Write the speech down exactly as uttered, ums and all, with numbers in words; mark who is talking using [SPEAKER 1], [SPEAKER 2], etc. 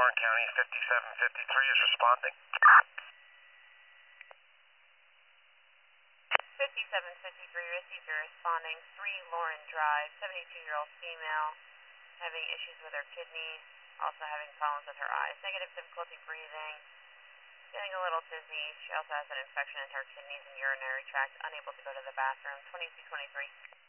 [SPEAKER 1] Warren County, fifty-seven fifty-three is responding.
[SPEAKER 2] fifty-seven fifty-three received, you're responding. three Lauren Drive, seventy-two-year-old female, having issues with her kidney, also having problems with her eyes. Negative difficulty breathing, feeling a little dizzy. She also has an infection in her kidneys and urinary tract, unable to go to the bathroom. twenty-two twenty-three.